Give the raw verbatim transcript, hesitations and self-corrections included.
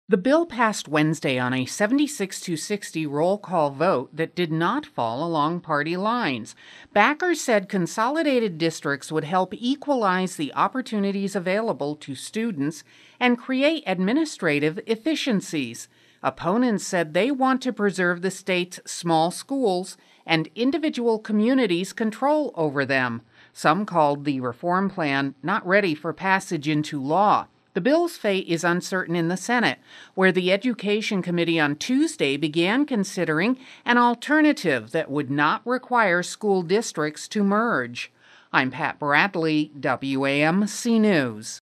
The bill passed Wednesday on a seventy-six to sixty roll call vote that did not fall along party lines. Backers said consolidated districts would help equalize the opportunities available to students and create administrative efficiencies. Opponents said they want to preserve the state's small schools and individual communities' control over them. Some called the reform plan not ready for passage into law. The bill's fate is uncertain in the Senate, where the Education Committee on Tuesday began considering an alternative that would not require school districts to merge. I'm Pat Bradley, W A M C News.